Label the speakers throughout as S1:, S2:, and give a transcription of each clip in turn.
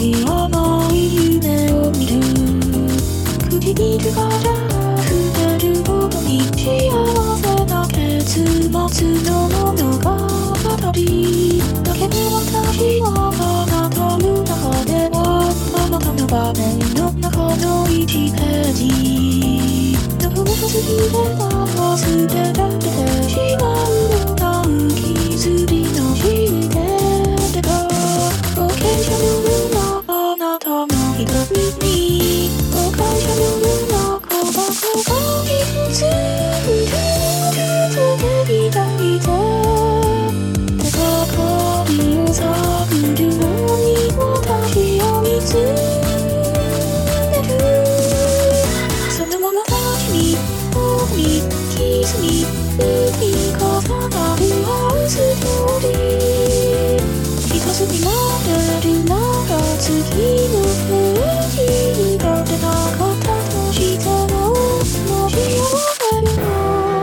S1: い甘い夢を見る。唇から触れるほどに幸せな結末の物語。だけど私はあなたの中ではあなたの場面の中の1ページ。どこが過ぎれば忘れられてしまうような浮きずりのしてれば、後継者のようなあなたの瞳に後継者のような小箱が一つふるふると手に抱いて、手がかりを探るように私を見つめる。そのまま立ちに僕にキスに踏み重なるハウストーリー。一つになれるなら次のページに立てなかったとしてももし幸せよ。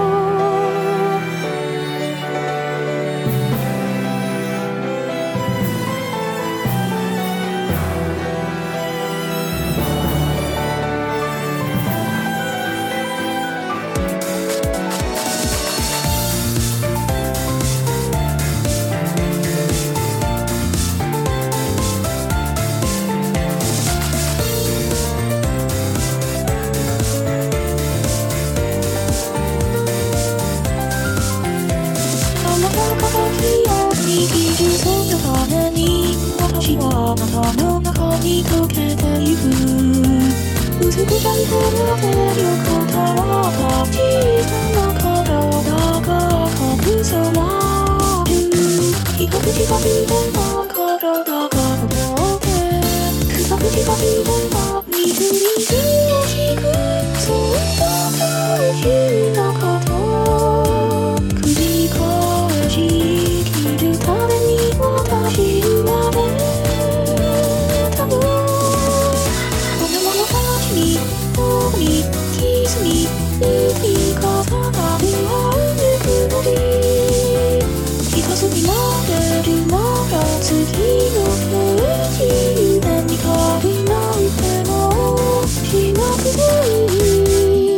S1: 握るそのために私はあなたの中に溶けてゆく。薄く咲いてる横たわった小さな体が隠される。一口が触れば体が凍って二口が触ればみずみずしくそんな大事なこと繰り返し生きるために私生まれたの。このまま立ちに僕にキスに踏み重なるぬくもり。一つになれるなら次のページ夢みたいなんてもしなくていい。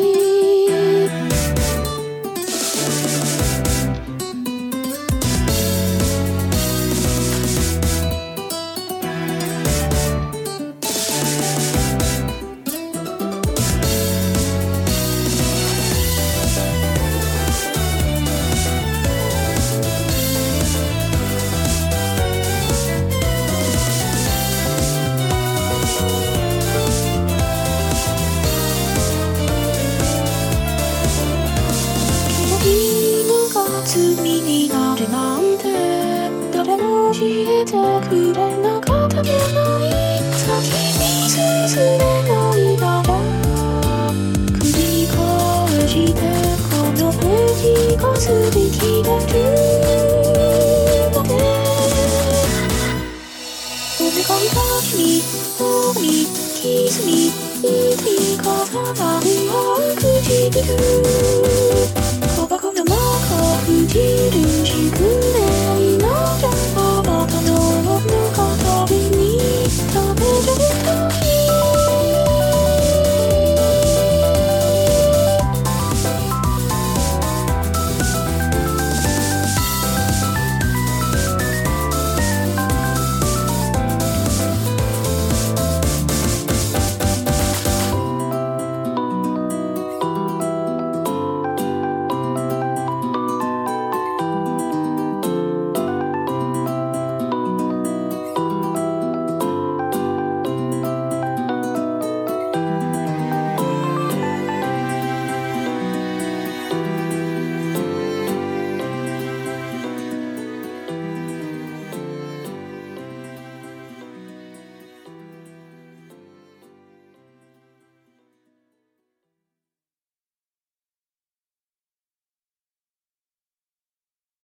S1: 罪になるなんて誰も教えてくれなかったじゃない。先に進めないなら繰り返してこのページが擦り切れるまで。お願い立ちに僕にキスに踏み重なる唇。小箱の中唇しくれないなら